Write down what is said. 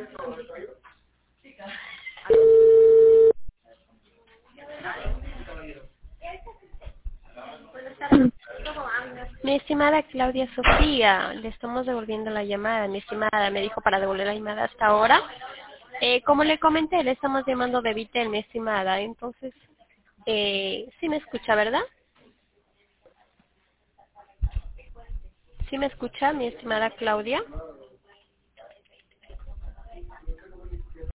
Mi estimada Claudia Sofía, le estamos devolviendo la llamada. Mi estimada me dijo para devolver la llamada hasta ahora. Como le comenté, le estamos llamando de Vitel, mi estimada. Entonces, sí me escucha, ¿verdad? ¿Sí me escucha, mi estimada Claudia?